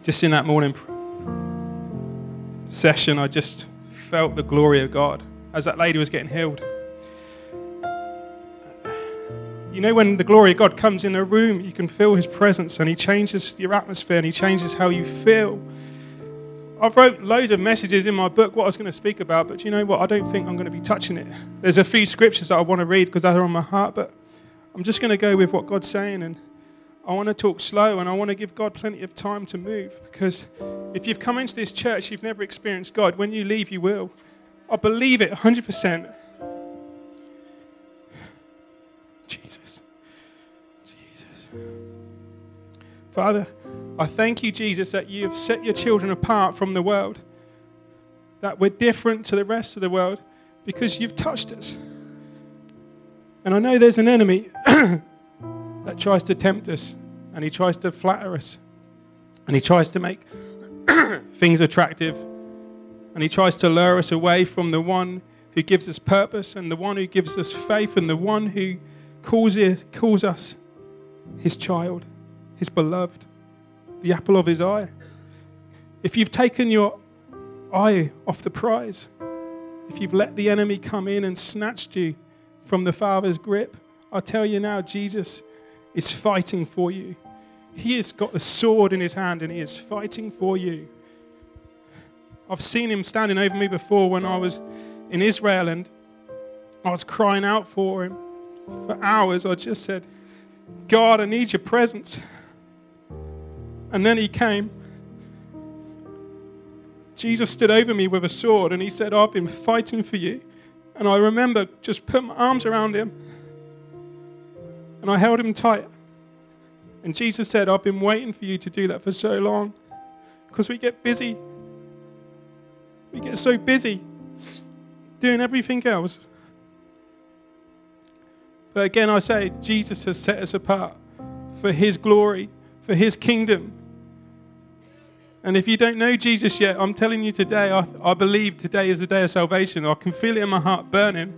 Just in that morning session, I just felt the glory of God as that lady was getting healed. You know, when the glory of God comes in a room, you can feel his presence, and he changes your atmosphere, and he changes how you feel. I've wrote loads of messages in my book what I was going to speak about, but you know what? I don't think I'm going to be touching it. There's a few scriptures that I want to read because they're on my heart, but I'm just going to go with what God's saying, and I want to talk slow, and I want to give God plenty of time to move, because if you've come into this church, you've never experienced God. When you leave, you will. I believe it 100%. Jesus. Father, I thank you, Jesus, that you have set your children apart from the world, that we're different to the rest of the world because you've touched us. And I know there's an enemy that tries to tempt us, and he tries to flatter us, and he tries to make things attractive, and he tries to lure us away from the one who gives us purpose, and the one who gives us faith, and the one who calls us his child, his beloved, the apple of his eye. If you've taken your eye off the prize, if you've let the enemy come in and snatched you from the Father's grip, I tell you now, Jesus is fighting for you. He has got the sword in his hand, and he is fighting for you. I've seen him standing over me before when I was in Israel, and I was crying out for him. For hours, I just said, God, I need your presence. And then he came. Jesus stood over me with a sword, and he said, I've been fighting for you. And I remember just putting my arms around him, and I held him tight. And Jesus said, I've been waiting for you to do that for so long, because we get busy. We get so busy doing everything else. But again, I say, Jesus has set us apart for his glory, for his kingdom. And if you don't know Jesus yet, I'm telling you today, I believe today is the day of salvation. I can feel it in my heart burning.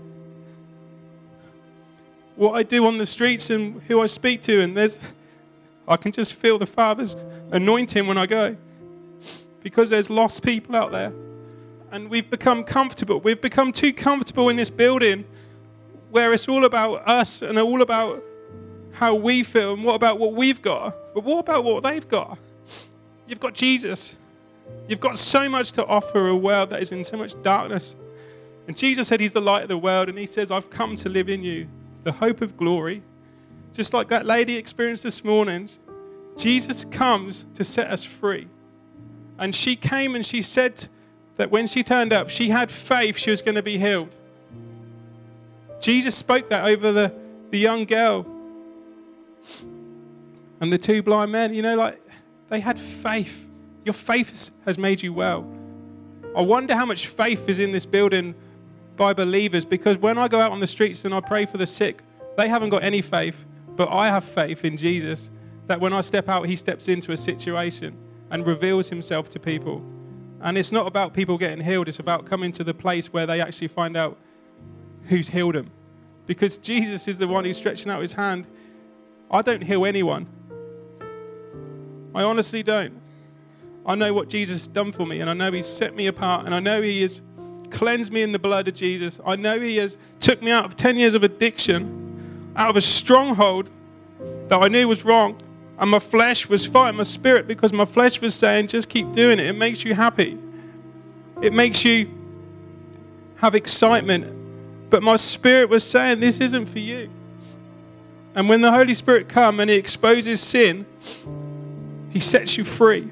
What I do on the streets and who I speak to, and I can just feel the Father's anointing when I go. Because there's lost people out there. And we've become comfortable. We've become too comfortable in this building where it's all about us and all about how we feel and what about what we've got. But what about what they've got? You've got Jesus. You've got so much to offer a world that is in so much darkness. And Jesus said he's the light of the world, and he says, I've come to live in you, the hope of glory. Just like that lady experienced this morning, Jesus comes to set us free. And she came and she said that when she turned up, she had faith she was going to be healed. Jesus spoke that over the young girl and the two blind men. You know, like, they had faith. Your faith has made you well. I wonder how much faith is in this building by believers, because when I go out on the streets and I pray for the sick, they haven't got any faith, but I have faith in Jesus that when I step out, he steps into a situation and reveals himself to people. And it's not about people getting healed. It's about coming to the place where they actually find out who's healed them. Because Jesus is the one who's stretching out his hand. I don't heal anyone. I honestly don't. I know what Jesus has done for me, and I know he's set me apart, and I know he has cleansed me in the blood of Jesus. I know he has took me out of 10 years of addiction, out of a stronghold that I knew was wrong, and my flesh was fighting my spirit because my flesh was saying, just keep doing it. It makes you happy. It makes you have excitement. But my spirit was saying, this isn't for you. And when the Holy Spirit comes and he exposes sin, he sets you free.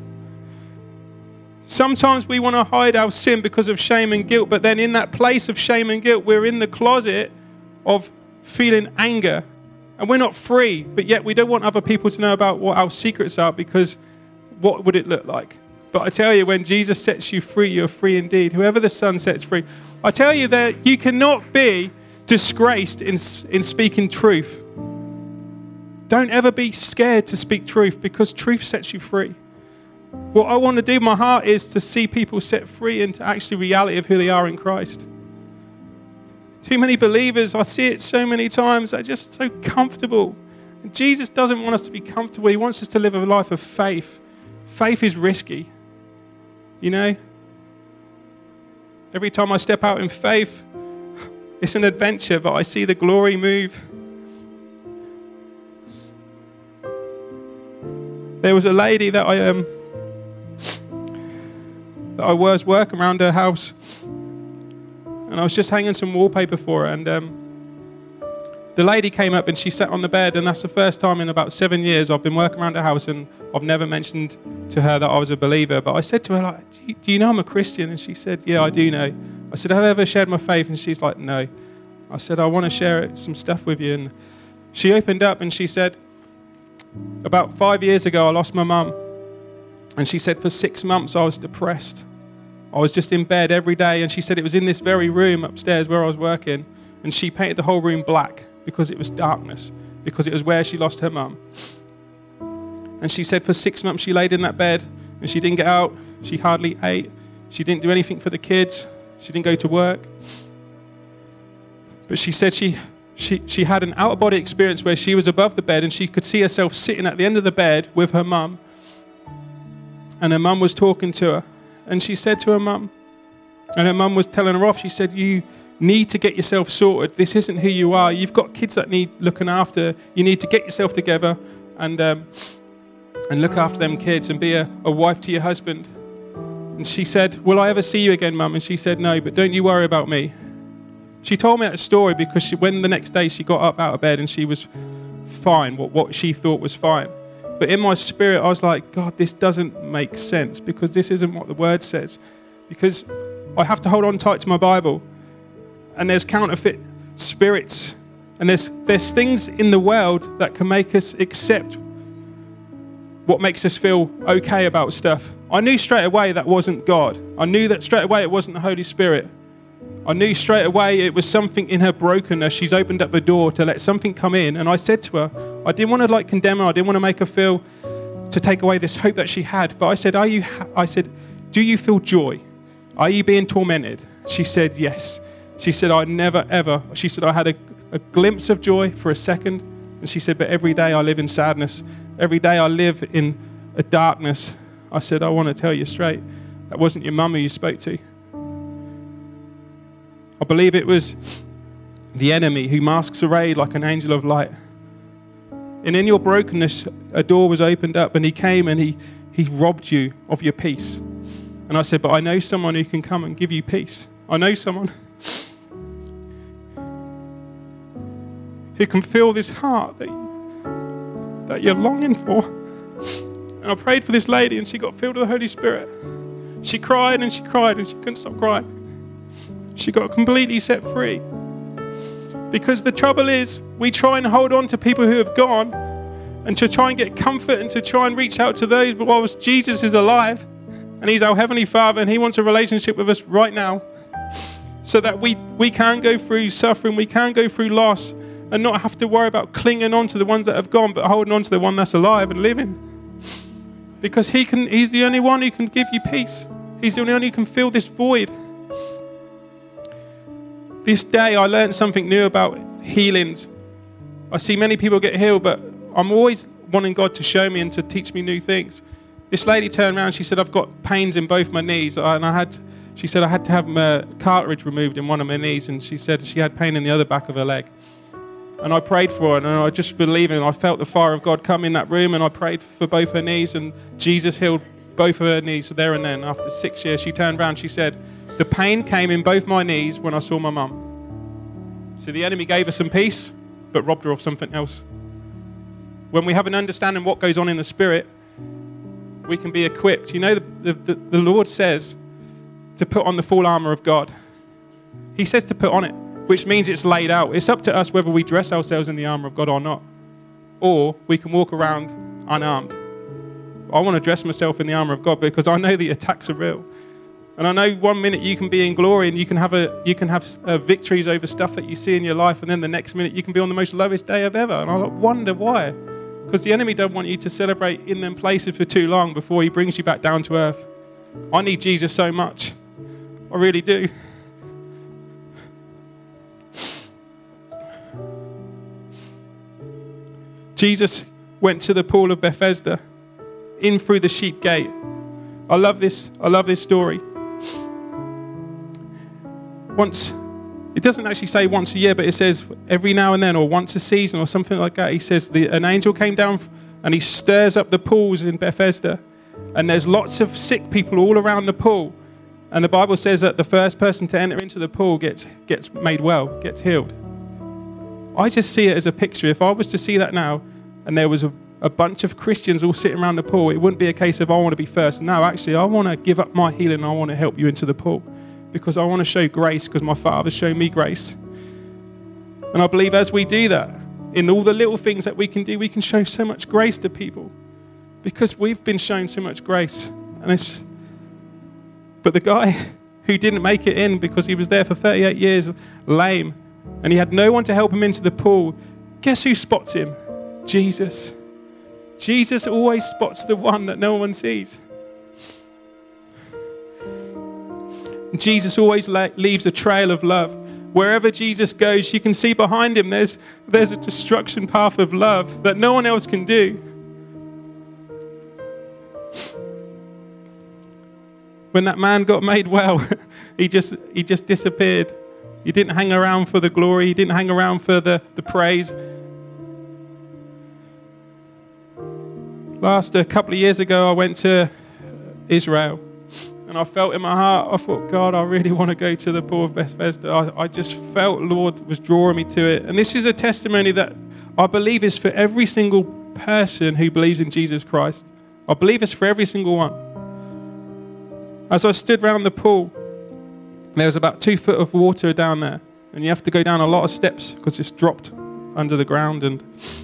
Sometimes we want to hide our sin because of shame and guilt, but then in that place of shame and guilt, we're in the closet of feeling anger. And we're not free, but yet we don't want other people to know about what our secrets are, because what would it look like? But I tell you, when Jesus sets you free, you're free indeed. Whoever the Son sets free. I tell you that you cannot be disgraced in speaking truth. Don't ever be scared to speak truth, because truth sets you free. What I want to do, my heart, is to see people set free into actually reality of who they are in Christ. Too many believers, I see it so many times, they're just so comfortable. And Jesus doesn't want us to be comfortable. He wants us to live a life of faith. faith is risky. You know? Every time I step out in faith, it's an adventure, but I see the glory move. There was a lady that I was working around her house, and I was just hanging some wallpaper for her, and the lady came up and she sat on the bed, and that's the first time in about 7 years I've been working around her house, and I've never mentioned to her that I was a believer. But I said to her, like, do you know I'm a Christian? And she said, yeah, I do know. I said, have I ever shared my faith? And she's like, no. I said, I want to share some stuff with you. And she opened up and she said, about 5 years ago, I lost my mum. And she said, for 6 months, I was depressed. I was just in bed every day. And she said it was in this very room upstairs where I was working. And she painted the whole room black because it was darkness, because it was where she lost her mum. And she said for 6 months, she laid in that bed and she didn't get out. She hardly ate. She didn't do anything for the kids. She didn't go to work. But she said she had an out-of-body experience where she was above the bed and she could see herself sitting at the end of the bed with her mum. And her mum was talking to her. And she said to her mum, and her mum was telling her off, she said, you need to get yourself sorted. This isn't who you are. You've got kids that need looking after. You need to get yourself together and look after them kids and be a wife to your husband. And she said, will I ever see you again, Mum? And she said, no, but don't you worry about me. She told me that story because when the next day she got up out of bed and she was fine, what she thought was fine. But in my spirit, I was like, God, this doesn't make sense because this isn't what the word says. Because I have to hold on tight to my Bible. And there's counterfeit spirits. And there's things in the world that can make us accept what makes us feel okay about stuff. I knew straight away that wasn't God. I knew that straight away it wasn't the Holy Spirit. I knew straight away it was something in her brokenness. She's opened up a door to let something come in. And I said to her, I didn't want to condemn her. I didn't want to make her feel to take away this hope that she had. But I said, do you feel joy? Are you being tormented? She said, yes. She said, I never, ever. She said, I had a glimpse of joy for a second. And she said, but every day I live in sadness. Every day I live in a darkness. I said, I want to tell you straight, that wasn't your mum who you spoke to. I believe it was the enemy who masks arrayed like an angel of light. And in your brokenness, a door was opened up and he came and he robbed you of your peace. And I said, but I know someone who can come and give you peace. I know someone who can fill this heart that you're longing for. And I prayed for this lady and she got filled with the Holy Spirit. She cried and she cried and she couldn't stop crying. She got completely set free. Because the trouble is, we try and hold on to people who have gone and to try and get comfort and to try and reach out to those, but whilst Jesus is alive and he's our Heavenly Father and he wants a relationship with us right now so that we can go through suffering, we can go through loss and not have to worry about clinging on to the ones that have gone, but holding on to the one that's alive and living. Because he's the only one who can give you peace. He's the only one who can fill this void. This day I learned something new about healings. I see many people get healed, but I'm always wanting God to show me and to teach me new things. This lady turned around, she said, I've got pains in both my knees. She said I had to have my cartilage removed in one of my knees, and she said she had pain in the other back of her leg. And I prayed for her, and I just believed, and I felt the fire of God come in that room, and I prayed for both her knees, and Jesus healed both of her knees there and then. After 6 years, she turned around, she said, the pain came in both my knees when I saw my mum. So the enemy gave her some peace, but robbed her of something else. When we have an understanding of what goes on in the spirit, we can be equipped. You know, the Lord says to put on the full armor of God. He says to put on it, which means it's laid out. It's up to us whether we dress ourselves in the armor of God or not. Or we can walk around unarmed. I want to dress myself in the armor of God because I know the attacks are real. And I know 1 minute you can be in glory and you can have victories over stuff that you see in your life, and then the next minute you can be on the most lowest day of ever. And I wonder why. Because the enemy don't want you to celebrate in them places for too long before he brings you back down to earth. I need Jesus so much. I really do. Jesus went to the pool of Bethesda in through the sheep gate. I love this story. Once, it doesn't actually say once a year, but it says every now and then, or once a season, or something like that. He says an angel came down and he stirs up the pools in Bethesda, and there's lots of sick people all around the pool. And the Bible says that the first person to enter into the pool gets made well, gets healed. I just see it as a picture. If I was to see that now, and there was a bunch of Christians all sitting around the pool, it wouldn't be a case of I want to be first. No, actually, I want to give up my healing and I want to help you into the pool, because I want to show grace, because my Father's shown me grace. And I believe as we do that, in all the little things that we can do, we can show so much grace to people, because we've been shown so much grace. But the guy who didn't make it in because he was there for 38 years, lame, and he had no one to help him into the pool, guess who spots him? Jesus. Jesus always spots the one that no one sees. Jesus always leaves a trail of love. Wherever Jesus goes, you can see behind him there's a destruction path of love that no one else can do. When that man got made well, he just disappeared. He didn't hang around for the glory. He didn't hang around for the praise. A couple of years ago, I went to Israel, and I felt in my heart, I thought, God, I really want to go to the pool of Bethesda. I just felt Lord was drawing me to it. And this is a testimony that I believe is for every single person who believes in Jesus Christ. I believe it's for every single one. As I stood around the pool, there was about 2 foot of water down there, and you have to go down a lot of steps because it's dropped under the ground. And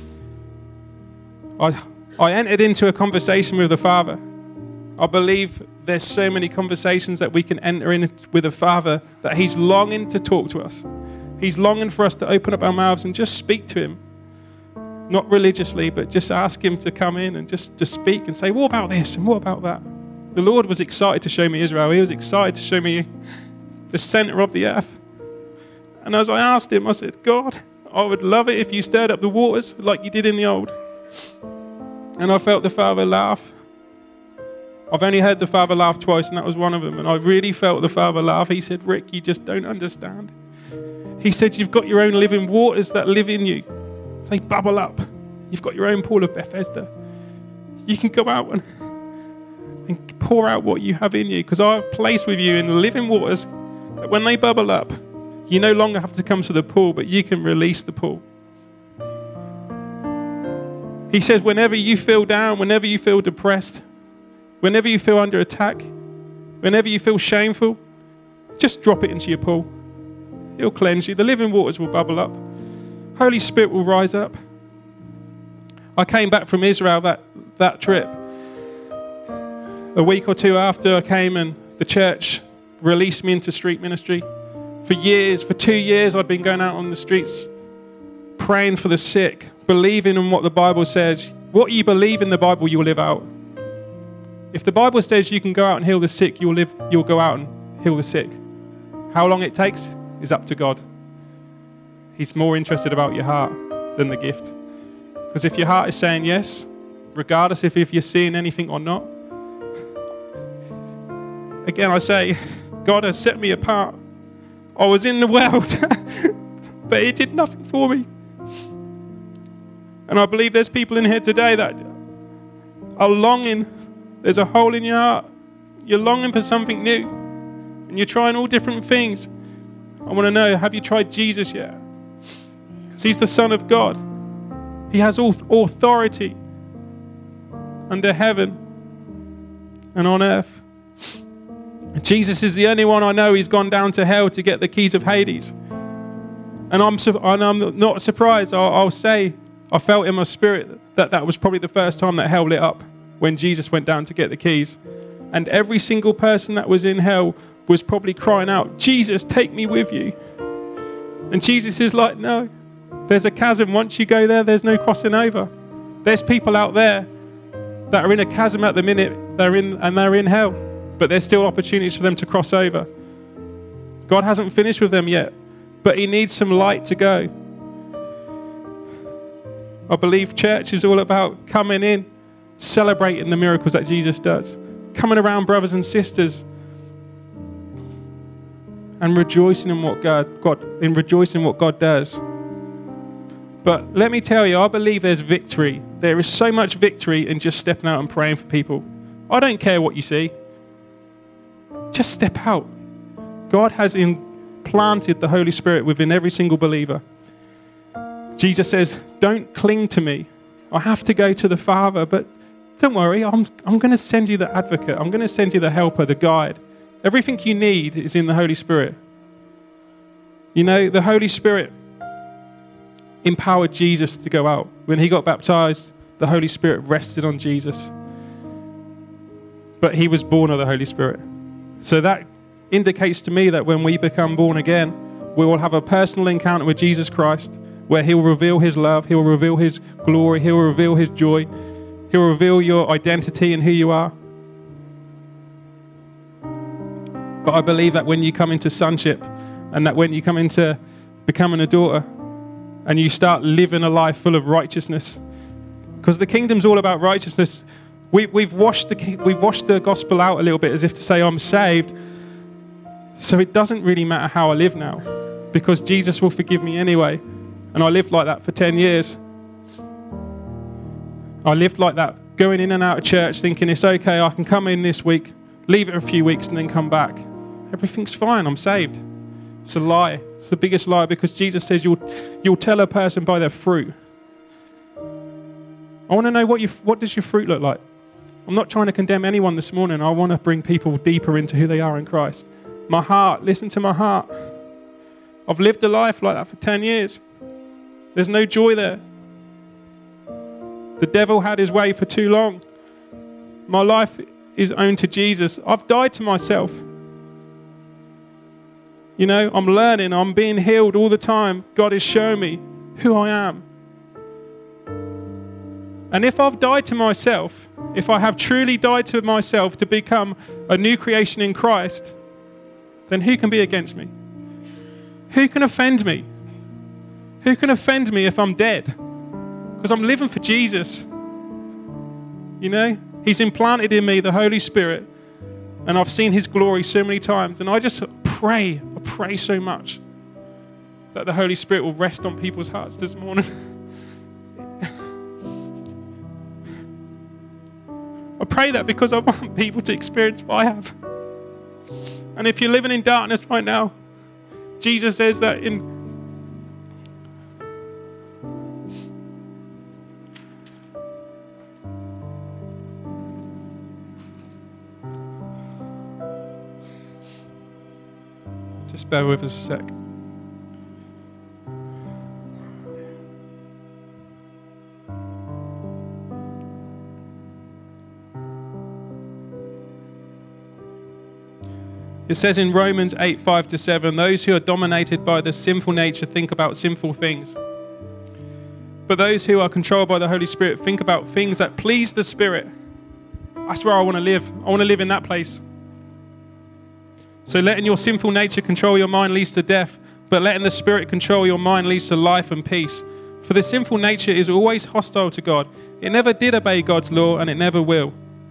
I entered into a conversation with the Father. I believe there's so many conversations that we can enter in with the Father, that he's longing to talk to us. He's longing for us to open up our mouths and just speak to him. Not religiously, but just ask him to come in and just to speak and say, what about this and what about that? The Lord was excited to show me Israel. He was excited to show me the center of the earth. And as I asked him, I said, God, I would love it if you stirred up the waters like you did in the old. And I felt the Father laugh. I've only heard the Father laugh twice, and that was one of them. And I really felt the Father laugh. He said, Rick, you just don't understand. He said, you've got your own living waters that live in you. They bubble up. You've got your own pool of Bethesda. You can go out and pour out what you have in you, because I've placed with you in living waters that when they bubble up, you no longer have to come to the pool, but you can release the pool. He says, whenever you feel down, whenever you feel depressed, whenever you feel under attack, whenever you feel shameful, just drop it into your pool. It'll cleanse you. The living waters will bubble up. Holy Spirit will rise up. I came back from Israel that trip. A week or two after I came, and the church released me into street ministry. For 2 years, I'd been going out on the streets, praying for the sick, believing in what the Bible says. What you believe in the Bible, you'll live out. If the Bible says you can go out and heal the sick, you'll go out and heal the sick. How long it takes is up to God. He's more interested about your heart than the gift. Because if your heart is saying yes, regardless if you're seeing anything or not, again, I say, God has set me apart. I was in the world, but it did nothing for me. And I believe there's people in here today that are longing. There's a hole in your heart. You're longing for something new. And you're trying all different things. I want to know, have you tried Jesus yet? Because he's the Son of God. He has all authority under heaven and on earth. Jesus is the only one I know who's gone down to hell to get the keys of Hades. And I'm not surprised. I'll say, I felt in my spirit that was probably the first time that hell lit up, when Jesus went down to get the keys. And every single person that was in hell was probably crying out, Jesus, take me with you. And Jesus is like, no, there's a chasm. Once you go there, there's no crossing over. There's people out there that are in a chasm at the minute, they're in hell. But there's still opportunities for them to cross over. God hasn't finished with them yet, but he needs some light to go. I believe church is all about coming in celebrating the miracles that Jesus does, coming around brothers and sisters and rejoicing in what God does. But let me tell you, I believe there's victory. There is so much victory in just stepping out and praying for people. I don't care what you see. Just step out. God has implanted the Holy Spirit within every single believer. Jesus says, don't cling to me. I have to go to the Father, but don't worry, I'm going to send you the advocate. I'm going to send you the helper, the guide. Everything you need is in the Holy Spirit. You know, the Holy Spirit empowered Jesus to go out. When he got baptized, the Holy Spirit rested on Jesus. But he was born of the Holy Spirit. So that indicates to me that when we become born again, we will have a personal encounter with Jesus Christ where he'll reveal his love, he'll reveal his glory, he'll reveal his joy, he'll reveal your identity and who you are. But I believe that when you come into sonship and that when you come into becoming a daughter and you start living a life full of righteousness, because the kingdom's all about righteousness. We've washed the gospel out a little bit as if to say I'm saved, so it doesn't really matter how I live now because Jesus will forgive me anyway. And I lived like that for 10 years. I lived like that, going in and out of church thinking it's okay, I can come in this week, leave it a few weeks and then come back. Everything's fine, I'm saved. It's a lie. It's the biggest lie because Jesus says you'll tell a person by their fruit. I want to know what does your fruit look like? I'm not trying to condemn anyone this morning. I want to bring people deeper into who they are in Christ. My heart, listen to my heart. I've lived a life like that for 10 years. There's no joy there. The devil had his way for too long. My life is owned to Jesus. I've died to myself. You know, I'm learning. I'm being healed all the time. God is showing me who I am. And if I've died to myself, if I have truly died to myself to become a new creation in Christ, then who can be against me? Who can offend me? Who can offend me if I'm dead? Because I'm living for Jesus. You know, he's implanted in me the Holy Spirit, and I've seen his glory so many times. And I just pray, I pray so much that the Holy Spirit will rest on people's hearts this morning. I pray that because I want people to experience what I have. And if you're living in darkness right now, Jesus says that in just bear with us a sec. It says in Romans 8:5-7, those who are dominated by the sinful nature think about sinful things. But those who are controlled by the Holy Spirit think about things that please the Spirit. That's where I want to live. I want to live in that place. So letting your sinful nature control your mind leads to death, but letting the Spirit control your mind leads to life and peace. For the sinful nature is always hostile to God. It never did obey God's law, and it never will.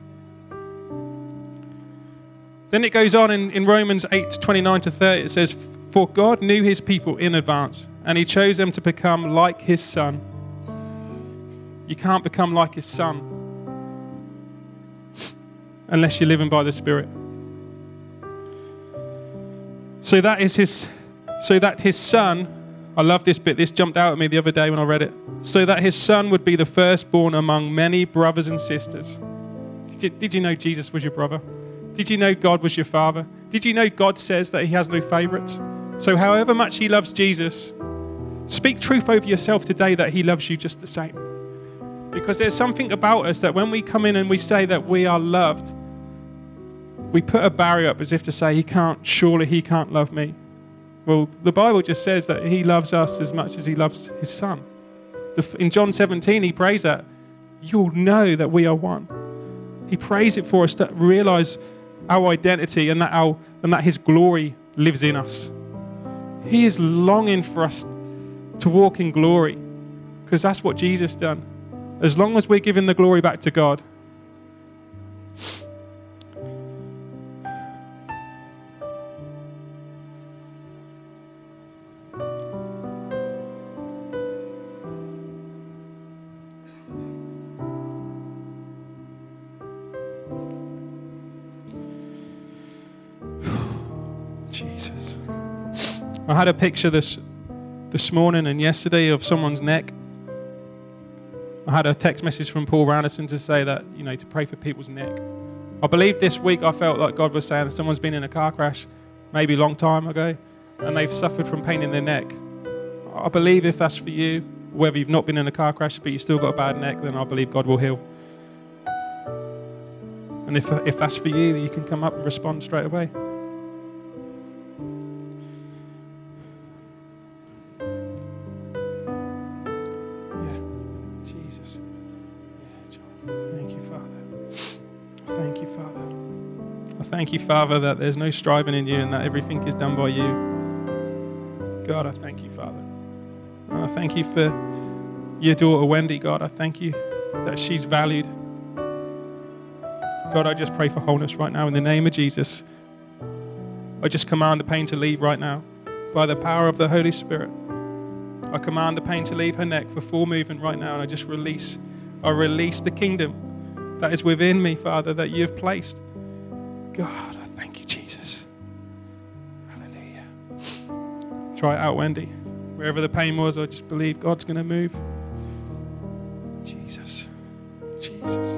Then it goes on in Romans 8:29-30, it says, for God knew his people in advance, and he chose them to become like his Son. You can't become like his Son unless you're living by the Spirit. So that his Son, I love this bit, this jumped out at me the other day when I read it. So that his Son would be the firstborn among many brothers and sisters. Did you know Jesus was your brother? Did you know God was your father? Did you know God says that he has no favorites? So however much he loves Jesus, speak truth over yourself today that he loves you just the same. Because there's something about us that when we come in and we say that we are loved, we put a barrier up as if to say, surely he can't love me. Well, the Bible just says that he loves us as much as he loves his Son. In John 17, he prays that you'll know that we are one. He prays it for us to realize our identity and that his glory lives in us. He is longing for us to walk in glory because that's what Jesus done. As long as we're giving the glory back to God, Jesus. I had a picture this morning and yesterday of someone's neck. I had a text message from Paul Randerson to say that, to pray for people's neck. I believe this week I felt like God was saying that someone's been in a car crash maybe a long time ago and they've suffered from pain in their neck. I believe if that's for you, whether you've not been in a car crash but you've still got a bad neck, then I believe God will heal. And if that's for you, you can come up and respond straight away. Thank you, Father, that there's no striving in you and that everything is done by you. God, I thank you, Father. And I thank you for your daughter, Wendy. God, I thank you that she's valued. God, I just pray for wholeness right now in the name of Jesus. I just command the pain to leave right now by the power of the Holy Spirit. I command the pain to leave her neck for full movement right now, and I just release the kingdom that is within me, Father, that you have placed. God, I thank you, Jesus. Hallelujah. Try it out, Wendy. Wherever the pain was, I just believe God's going to move. Jesus. Jesus.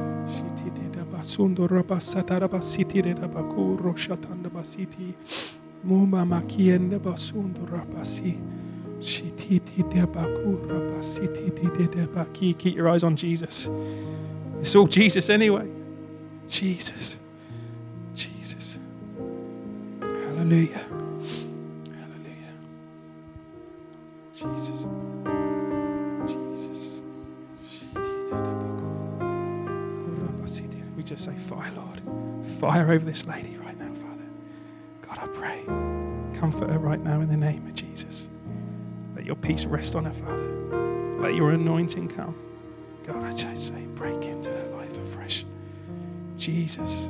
Keep your eyes on Jesus. It's all Jesus anyway. Jesus. Jesus. Hallelujah. Hallelujah. Jesus. Jesus. We just say, fire, Lord. Fire over this lady right now, Father. God, I pray. Comfort her right now in the name of Jesus. Let your peace rest on her, Father. Let your anointing come. God, I just say, break into her life afresh. Jesus.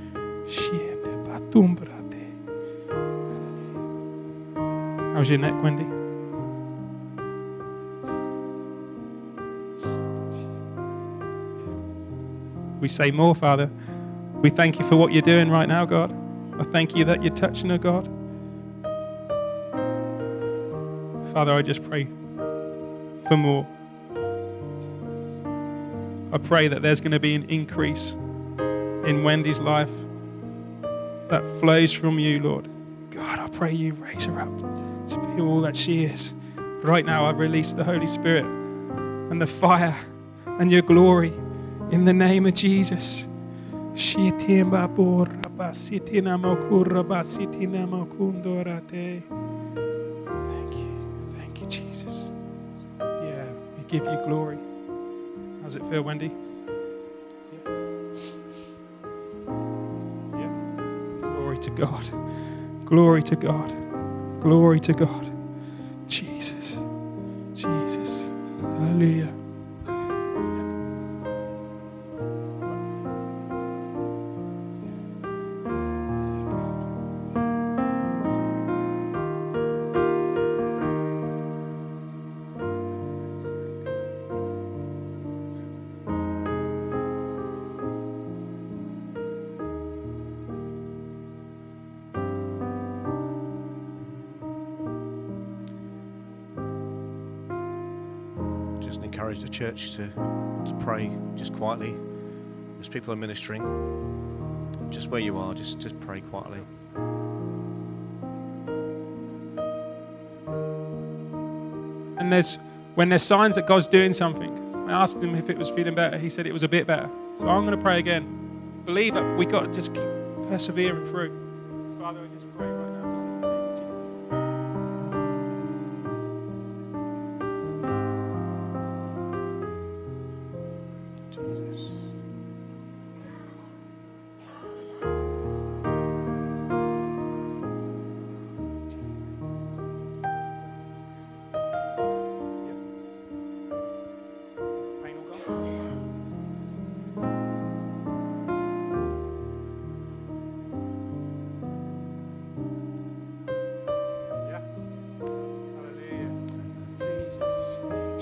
How's your neck, Wendy? We say more, Father. We thank you for what you're doing right now, God. I thank you that you're touching her, God. Father, I just pray for more. I pray that there's going to be an increase in Wendy's life that flows from you, Lord. God, I pray you raise her up to be all that she is. Right now, I release the Holy Spirit and the fire and your glory in the name of Jesus. Thank you. Thank you, Jesus. Yeah, we give you glory. How's it feel, Wendy? Glory to God. Glory to God. Glory to God. Jesus. Jesus. Hallelujah. Encourage the church to pray just quietly as people are ministering. Just where you are, just pray quietly. And when there's signs that God's doing something, I asked him if it was feeling better. He said it was a bit better. So I'm going to pray again. Believe it. We got to just keep persevering through. Father, I just pray right now.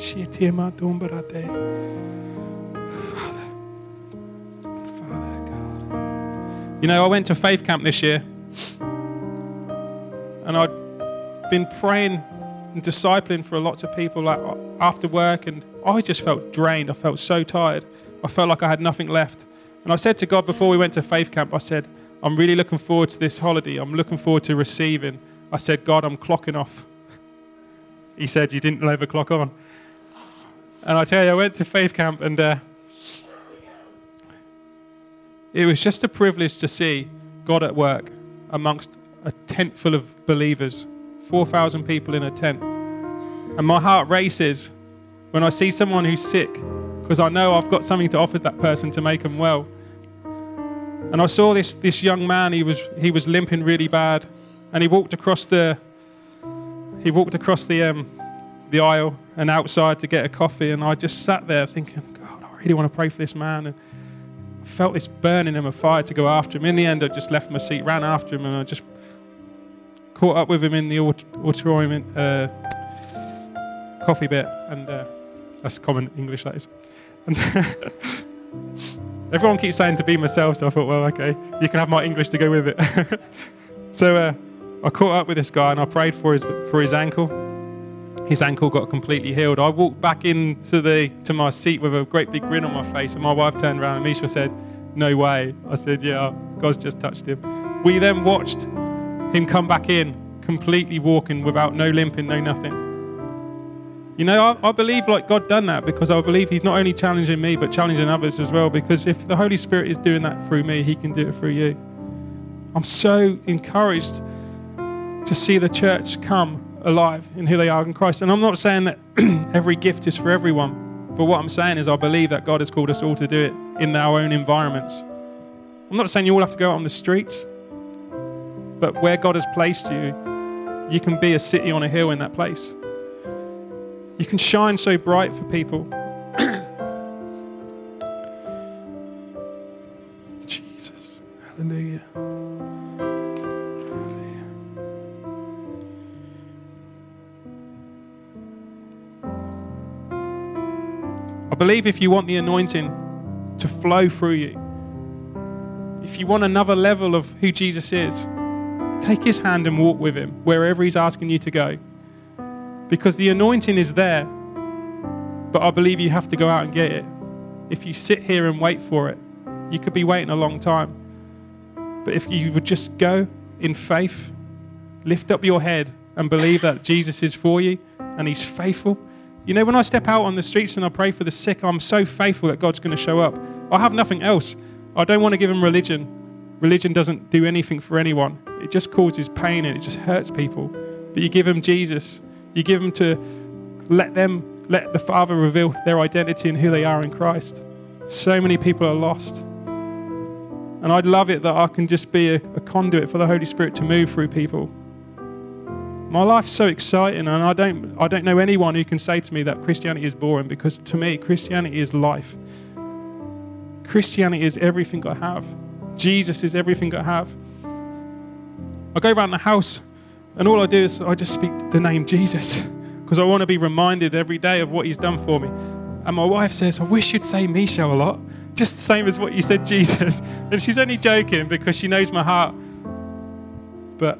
Father God. You know, I went to Faith Camp this year, and I'd been praying and discipling for lots of people like after work, and I just felt drained. I felt so tired. I felt like I had nothing left. And I said to God before we went to Faith Camp, I said, I'm really looking forward to this holiday. I'm looking forward to receiving. I said, God, I'm clocking off. He said, you didn't ever clock on. And I tell you, I went to Faith Camp, and it was just a privilege to see God at work amongst a tent full of believers, 4,000 people in a tent. And my heart races when I see someone who's sick, because I know I've got something to offer that person to make them well. And I saw this young man. He was limping really bad, and he walked across the aisle and outside to get a coffee. And I just sat there thinking, God, I really want to pray for this man. And I felt this burning in my fire to go after him. In the end, I just left my seat, ran after him, and I just caught up with him in the auditorium coffee bit, and that's common English, that is. And everyone keeps saying to be myself, so I thought, well, okay, you can have my English to go with it. So I caught up with this guy, and I prayed for his ankle. His ankle got completely healed. I walked back to my seat with a great big grin on my face, and my wife turned around and Misha said, no way. I said, yeah, God's just touched him. We then watched him come back in, completely walking without no limping, no nothing. You know, I believe like God done that because I believe he's not only challenging me, but challenging others as well, because if the Holy Spirit is doing that through me, he can do it through you. I'm so encouraged to see the church come alive in who they are in Christ. And I'm not saying that every gift is for everyone, but what I'm saying is I believe that God has called us all to do it in our own environments. I'm not saying you all have to go out on the streets, but where God has placed you, you can be a city on a hill in that place. You can shine so bright for people. Jesus. Hallelujah. Hallelujah. I believe if you want the anointing to flow through you, if you want another level of who Jesus is, take his hand and walk with him wherever he's asking you to go. Because the anointing is there, but I believe you have to go out and get it. If you sit here and wait for it, you could be waiting a long time. But if you would just go in faith, lift up your head and believe that Jesus is for you and he's faithful. You know, when I step out on the streets and I pray for the sick, I'm so faithful that God's going to show up. I have nothing else. I don't want to give him religion. Religion doesn't do anything for anyone. It just causes pain and it just hurts people. But you give them Jesus. You give them to let the Father reveal their identity and who they are in Christ. So many people are lost. And I'd love it that I can just be a conduit for the Holy Spirit to move through people. My life's so exciting, and I don't know anyone who can say to me that Christianity is boring, because to me, Christianity is life. Christianity is everything I have. Jesus is everything I have. I go around the house, and all I do is I just speak the name Jesus, because I want to be reminded every day of what he's done for me. And my wife says, I wish you'd say Michelle a lot, just the same as what you said Jesus. And she's only joking because she knows my heart. But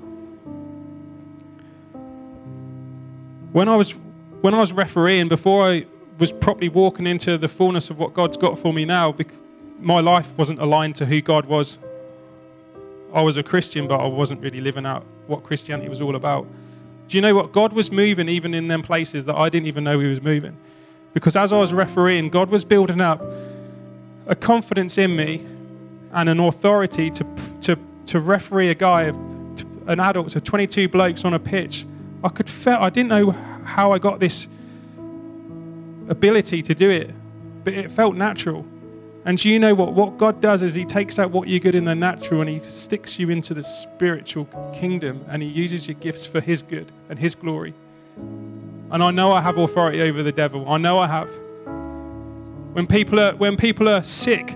when I was refereeing, before I was properly walking into the fullness of what God's got for me now, my life wasn't aligned to who God was. I was a Christian, but I wasn't really living out what Christianity was all about. Do you know what? God was moving even in them places that I didn't even know he was moving. Because as I was refereeing, God was building up a confidence in me and an authority to referee a guy, an adult, so 22 blokes on a pitch. I didn't know how I got this ability to do it, but it felt natural. And do you know what God does is he takes out what you're good in the natural and he sticks you into the spiritual kingdom, and he uses your gifts for his good and his glory. And I know I have authority over the devil. I know I have. When people are sick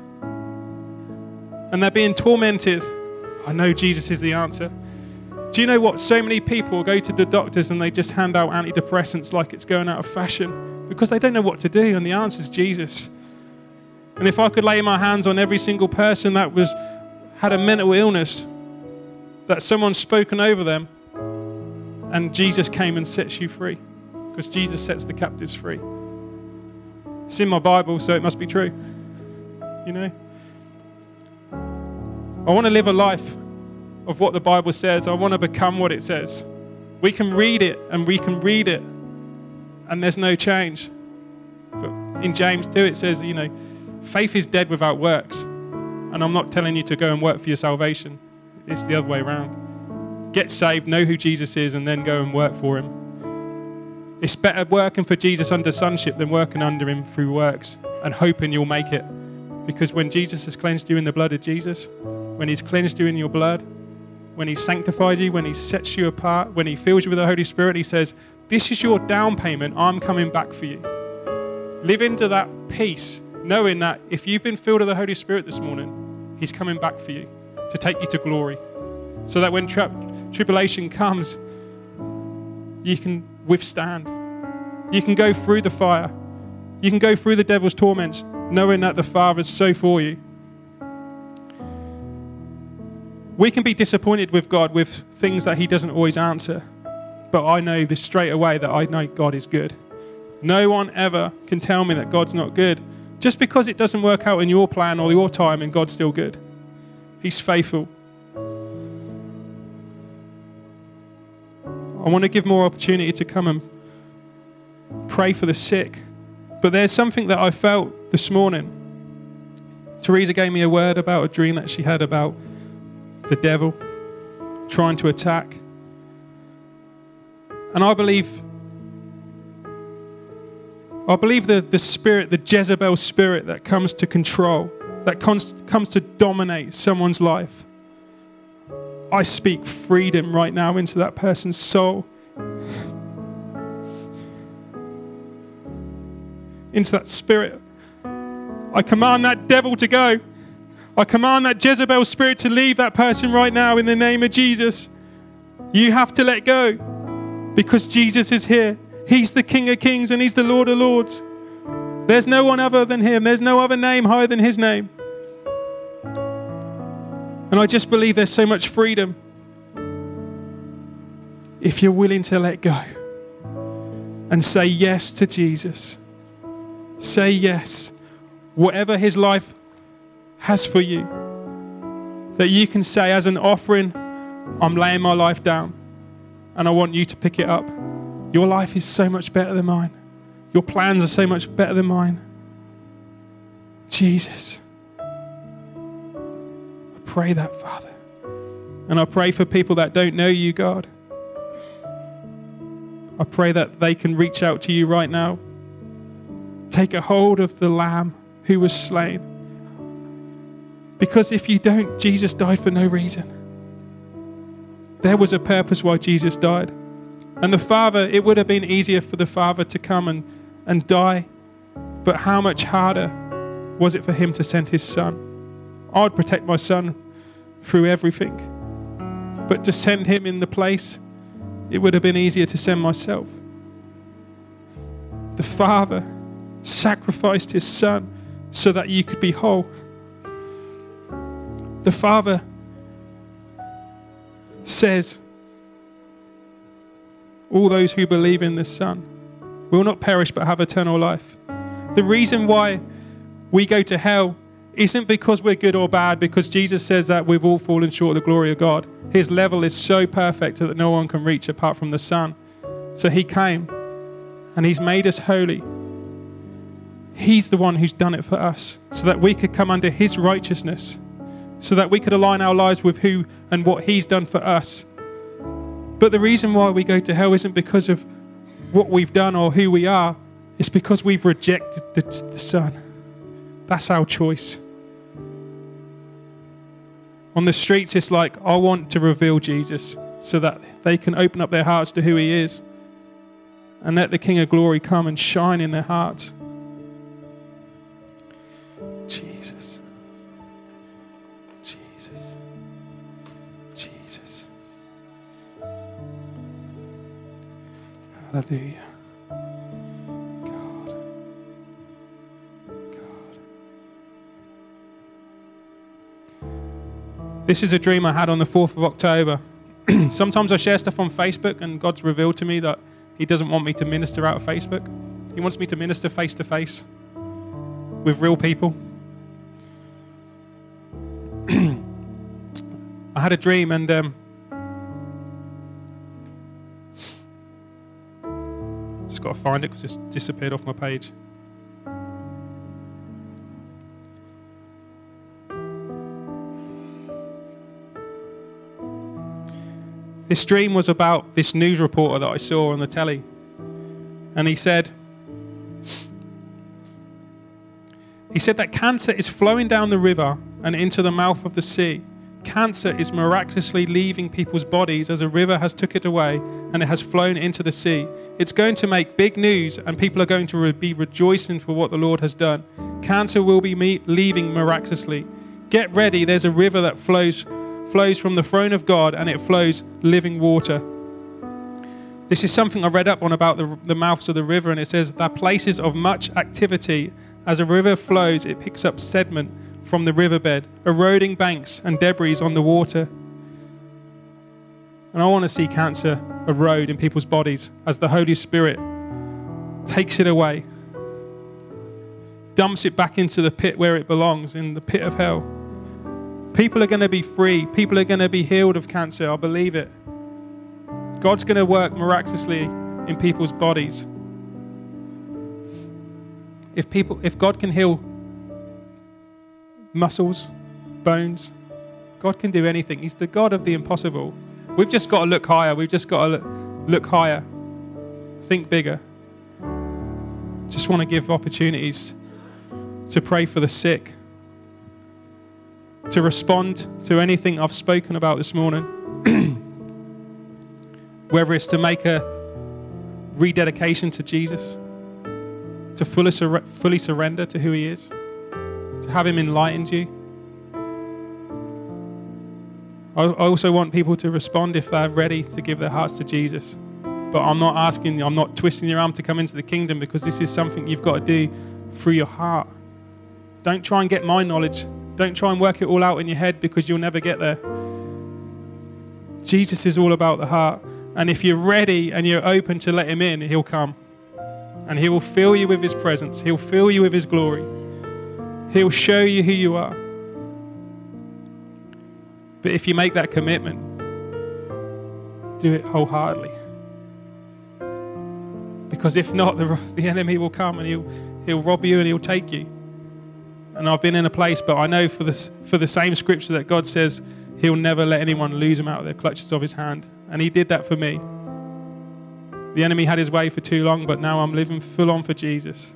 and they're being tormented, I know Jesus is the answer. Do you know what? So many people go to the doctors and they just hand out antidepressants like it's going out of fashion. because they don't know what to do, and the answer is Jesus. And if I could lay my hands on every single person that had a mental illness, that someone's spoken over them, and Jesus came and sets you free, because Jesus sets the captives free. It's in my Bible, so it must be true. You know? I want to live a life of what the Bible says. I want to become what it says. We can read it, and we can read it, and there's no change. But in James 2, it says, faith is dead without works. And I'm not telling you to go and work for your salvation. It's the other way around. Get saved, know who Jesus is, and then go and work for him. It's better working for Jesus under sonship than working under him through works and hoping you'll make it. Because when Jesus has cleansed you in the blood of Jesus, when he's cleansed you in your blood, when he's sanctified you, when he sets you apart, when he fills you with the Holy Spirit, he says, this is your down payment, I'm coming back for you. Live into that peace, knowing that if you've been filled with the Holy Spirit this morning, he's coming back for you to take you to glory. So that when tribulation comes, you can withstand. You can go through the fire. You can go through the devil's torments, knowing that the Father's so for you. We can be disappointed with God with things that he doesn't always answer. But I know this straight away, that I know God is good. No one ever can tell me that God's not good. Just because it doesn't work out in your plan or your time, and God's still good. He's faithful. I want to give more opportunity to come and pray for the sick. But there's something that I felt this morning. Teresa gave me a word about a dream that she had about the devil trying to attack. And I believe the spirit, the Jezebel spirit that comes to control, that comes to dominate someone's life. I speak freedom right now into that person's soul. Into that spirit. I command that devil to go. I command that Jezebel spirit to leave that person right now in the name of Jesus. You have to let go because Jesus is here. He's the King of Kings and he's the Lord of Lords. There's no one other than him. There's no other name higher than his name. And I just believe there's so much freedom if you're willing to let go and say yes to Jesus. Say yes. Whatever his life has for you, that you can say as an offering, I'm laying my life down and I want you to pick it up. Your life is so much better than mine. Your plans are so much better than mine. Jesus. I pray that, Father. And I pray for people that don't know you, God. I pray that they can reach out to you right now. Take a hold of the Lamb who was slain. Because if you don't, Jesus died for no reason. There was a purpose why Jesus died. And the Father, it would have been easier for the Father to come and die. But how much harder was it for him to send his Son? I'd protect my son through everything. But to send him in the place, it would have been easier to send myself. The Father sacrificed his Son so that you could be whole. The Father says, all those who believe in the Son will not perish but have eternal life. The reason why we go to hell isn't because we're good or bad, because Jesus says that we've all fallen short of the glory of God. His level is so perfect that no one can reach apart from the Son. So he came and he's made us holy. He's the one who's done it for us so that we could come under his righteousness, so that we could align our lives with who and what he's done for us. But the reason why we go to hell isn't because of what we've done or who we are. It's because we've rejected the Son. That's our choice. On the streets, it's like, I want to reveal Jesus so that they can open up their hearts to who he is and let the King of Glory come and shine in their hearts. Jesus. Jesus. Jesus. Hallelujah. God. This is a dream I had on the 4th of October. Sometimes I share stuff on Facebook and God's revealed to me that he doesn't want me to minister out of Facebook. He wants me to minister face to face with real people. I had a dream and just got to find it because it's disappeared off my page. This dream was about this news reporter that I saw on the telly. And he said that cancer is flowing down the river and into the mouth of the sea. Cancer is miraculously leaving people's bodies as a river has took it away and it has flown into the sea. It's going to make big news and people are going to be rejoicing for what the Lord has done. Cancer will be leaving miraculously. Get ready, there's a river that flows from the throne of God and it flows living water. This is something I read up on about the mouths of the river, and it says that places of much activity. As a river flows, it picks up sediment from the riverbed, eroding banks and debris on the water. And I want to see cancer erode in people's bodies as the Holy Spirit takes it away, dumps it back into the pit where it belongs, in the pit of hell. People are going to be free. People are going to be healed of cancer. I believe it. God's going to work miraculously in people's bodies. If God can heal muscles, bones, God can do anything. He's the God of the impossible. We've just got to look higher. We've just got to look higher. Think bigger. Just want to give opportunities to pray for the sick, to respond to anything I've spoken about this morning. Whether it's to make a rededication to Jesus, to fully surrender to who he is, to have him enlighten you. I also want people to respond if they're ready to give their hearts to Jesus. But I'm not twisting your arm to come into the kingdom, because this is something you've got to do through your heart. Don't try and get my knowledge. Don't try and work it all out in your head, because you'll never get there. Jesus is all about the heart. And if you're ready and you're open to let him in, he'll come. And he will fill you with his presence. He'll fill you with his glory. He'll show you who you are. But if you make that commitment, do it wholeheartedly. Because if not, the enemy will come and he'll rob you and he'll take you. And I've been in a place, but I know for the same scripture that God says he'll never let anyone lose him out of the clutches of his hand. And he did that for me. The enemy had his way for too long, but now I'm living full on for Jesus.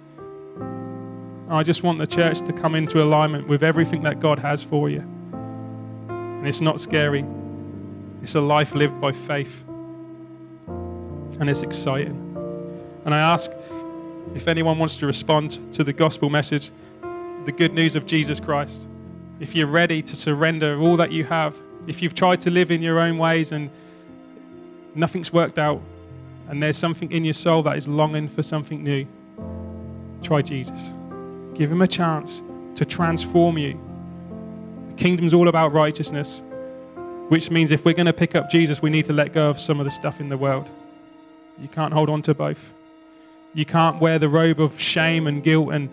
I just want the church to come into alignment with everything that God has for you. And it's not scary. It's a life lived by faith. And it's exciting. And I ask if anyone wants to respond to the gospel message, the good news of Jesus Christ. If you're ready to surrender all that you have, if you've tried to live in your own ways and nothing's worked out, and there's something in your soul that is longing for something new, try Jesus. Give him a chance to transform you. The kingdom's all about righteousness, which means if we're going to pick up Jesus, we need to let go of some of the stuff in the world. You can't hold on to both. You can't wear the robe of shame and guilt and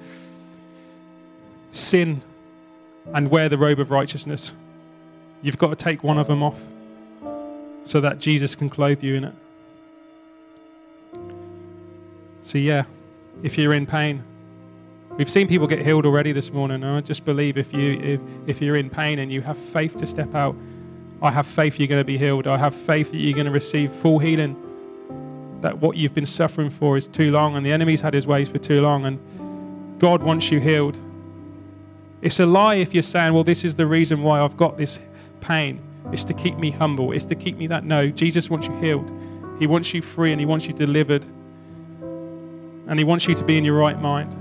sin and wear the robe of righteousness. You've got to take one of them off so that Jesus can clothe you in it. So yeah, if you're in pain, we've seen people get healed already this morning, and I just believe if you're in pain and you have faith to step out, I have faith you're going to be healed. I have faith that you're going to receive full healing, that what you've been suffering for is too long and the enemy's had his ways for too long, and God wants you healed. It's a lie if you're saying, well, this is the reason why I've got this pain. It's to keep me humble. It's to keep me that. No, Jesus wants you healed. He wants you free and he wants you delivered. And he wants you to be in your right mind.